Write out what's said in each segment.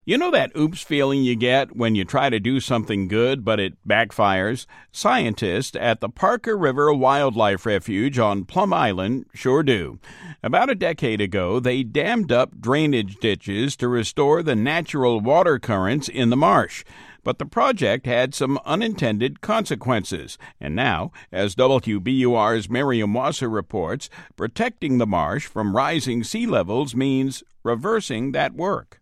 You know that oops feeling you get when you try to do something good but it backfires? Scientists at the Parker River Wildlife Refuge on Plum Island sure do. About a decade ago, they dammed up drainage ditches to restore the natural water currents in the marsh. But the project had some unintended consequences. And now, as WBUR's Miriam Wasser reports, protecting the marsh from rising sea levels means reversing that work.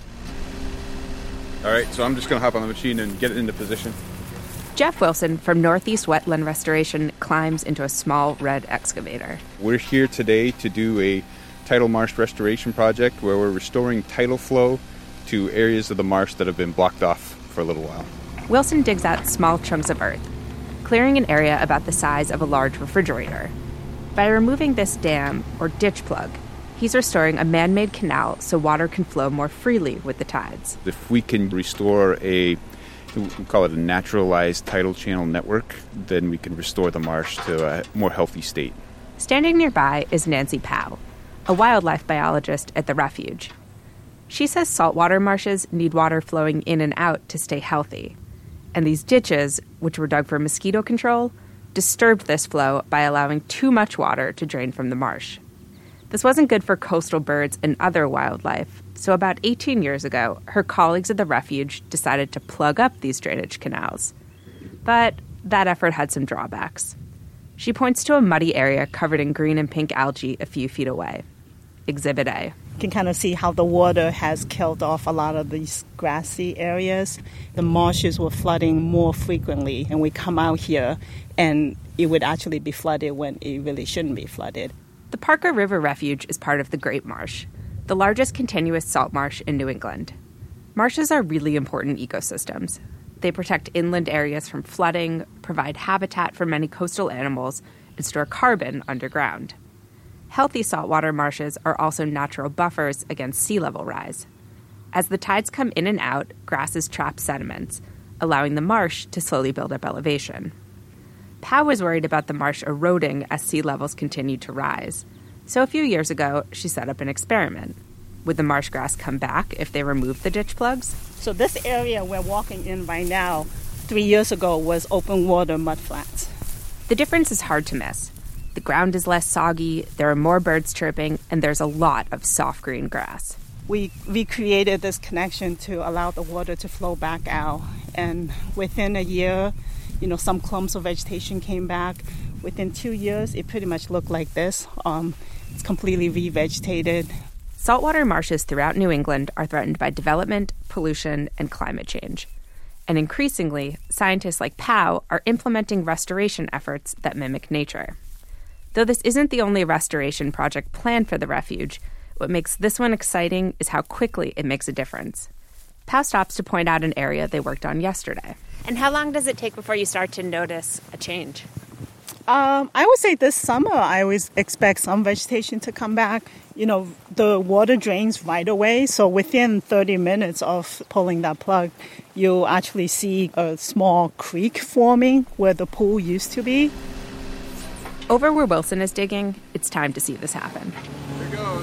All right, so I'm just going to hop on the machine and get it into position. Jeff Wilson from Northeast Wetland Restoration climbs into a small red excavator. We're here today to do a tidal marsh restoration project where we're restoring tidal flow to areas of the marsh that have been blocked off for a little while. Wilson digs out small chunks of earth, clearing an area about the size of a large refrigerator. By removing this dam, or ditch plug, he's restoring a man-made canal so water can flow more freely with the tides. If we can restore we call it a naturalized tidal channel network, then we can restore the marsh to a more healthy state. Standing nearby is Nancy Powell, a wildlife biologist at the refuge. She says saltwater marshes need water flowing in and out to stay healthy. And these ditches, which were dug for mosquito control, disturbed this flow by allowing too much water to drain from the marsh. This wasn't good for coastal birds and other wildlife, so about 18 years ago, her colleagues at the refuge decided to plug up these drainage canals. But that effort had some drawbacks. She points to a muddy area covered in green and pink algae a few feet away. Exhibit A. You can kind of see how the water has killed off a lot of these grassy areas. The marshes were flooding more frequently, and we come out here, and it would actually be flooded when it really shouldn't be flooded. The Parker River Refuge is part of the Great Marsh, the largest continuous salt marsh in New England. Marshes are really important ecosystems. They protect inland areas from flooding, provide habitat for many coastal animals, and store carbon underground. Healthy saltwater marshes are also natural buffers against sea level rise. As the tides come in and out, grasses trap sediments, allowing the marsh to slowly build up elevation. Powell was worried about the marsh eroding as sea levels continued to rise. So a few years ago, she set up an experiment. Would the marsh grass come back if they removed the ditch plugs? So this area we're walking in right now, 3 years ago, was open water mudflats. The difference is hard to miss. The ground is less soggy, there are more birds chirping, and there's a lot of soft green grass. We recreated this connection to allow the water to flow back out. And within a year, some clumps of vegetation came back. Within 2 years, it pretty much looked like this. It's completely revegetated. Saltwater marshes throughout New England are threatened by development, pollution, and climate change. And increasingly, scientists like Powell are implementing restoration efforts that mimic nature. Though this isn't the only restoration project planned for the refuge, what makes this one exciting is how quickly it makes a difference. Powell stops to point out an area they worked on yesterday. And how long does it take before you start to notice a change? I would say this summer I always expect some vegetation to come back. The water drains right away, so within 30 minutes of pulling that plug, you'll actually see a small creek forming where the pool used to be. Over where Wilson is digging, it's time to see this happen. Here goes.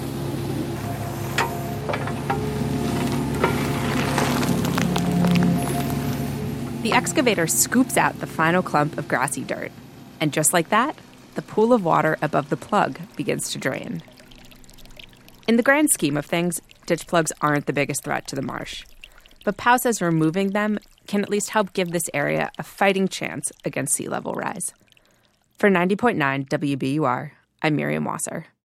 The excavator scoops out the final clump of grassy dirt. And just like that, the pool of water above the plug begins to drain. In the grand scheme of things, ditch plugs aren't the biggest threat to the marsh. But Powell says removing them can at least help give this area a fighting chance against sea level rise. For 90.9 WBUR, I'm Miriam Wasser.